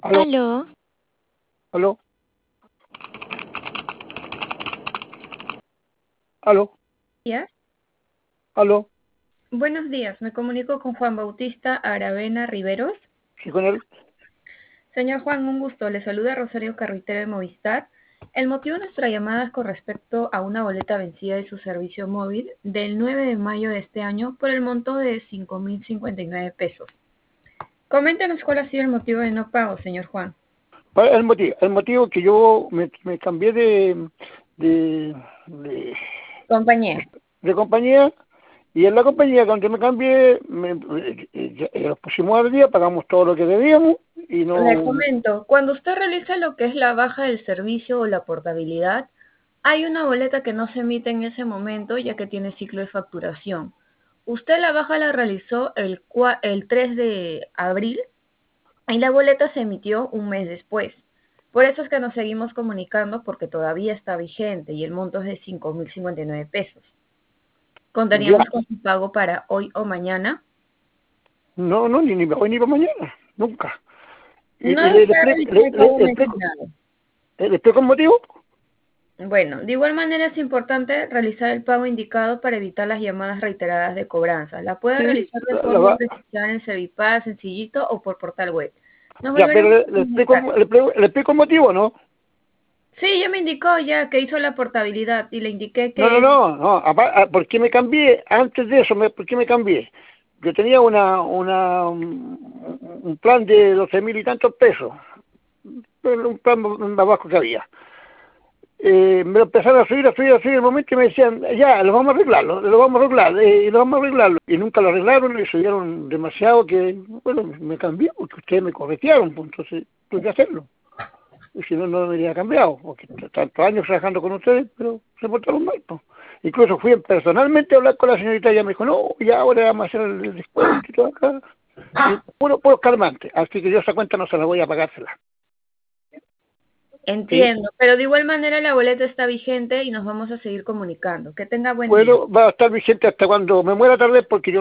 Aló, Aló, aló, aló, días. aló, Buenos días, me comunico con Juan Bautista Aravena Riveros. sí con él. Señor Juan, un gusto. Le saluda Rosario Carretero de Movistar. El motivo de nuestra llamada es con respecto a una boleta vencida de su servicio móvil del 9 de mayo de este año por el monto de 5.059 pesos. Coméntenos cuál ha sido el motivo de no pago, señor Juan. El motivo que yo me cambié de, Compañía. de compañía, y en la compañía donde me cambié, los pusimos al día, pagamos todo lo que debíamos y Le no. comento, cuando usted realiza lo que es la baja del servicio o la portabilidad, hay una boleta que no se emite en ese momento ya que tiene ciclo de facturación. Usted la baja la realizó el 3 de abril y la boleta se emitió un mes después. Por eso es que nos seguimos comunicando porque todavía está vigente y el monto es de 5.059 pesos. Ya, Contaríamos con su pago para hoy o mañana. no, ni para hoy ni para mañana, nunca. Y, No y le, le desea explico, realizar el pago mencionado. le explico el motivo. Bueno, de igual manera es importante realizar el pago indicado para evitar las llamadas reiteradas de cobranza. La puede Sí, realizar de forma presencial en Cevipaz, sencillito o por portal web. Nos ya, pero volveremos le, a le explico, comunicar. le explico el motivo, ¿no? Sí, ya me indicó ya que hizo la portabilidad y le indiqué No, que no, es... no. ¿Por qué me cambié? Antes de eso, ¿por qué me cambié? Yo tenía un plan de 12.000 y tantos pesos, pero un plan más bajo que había. Me lo empezaron a subir el momento y me decían, ya, lo vamos a arreglar, lo vamos a arreglar, y lo vamos a arreglarlo. Y nunca lo arreglaron y subieron demasiado que, bueno, me cambié porque ustedes me corretearon, pues entonces tuve que hacerlo. Y si no, no me habría cambiado, porque tantos años trabajando con ustedes, pero se portaron mal, pues. Incluso fui personalmente a hablar con la señorita y ella me dijo, no, ya ahora vamos a hacer el descuento y todo acá. Y puro calmante, así que yo esa cuenta no se la voy a pagársela. ¿Sí? Entiendo, pero de igual manera la boleta está vigente y nos vamos a seguir comunicando. Que tenga buen día. Bueno, va a estar vigente hasta cuando me muera tal vez porque yo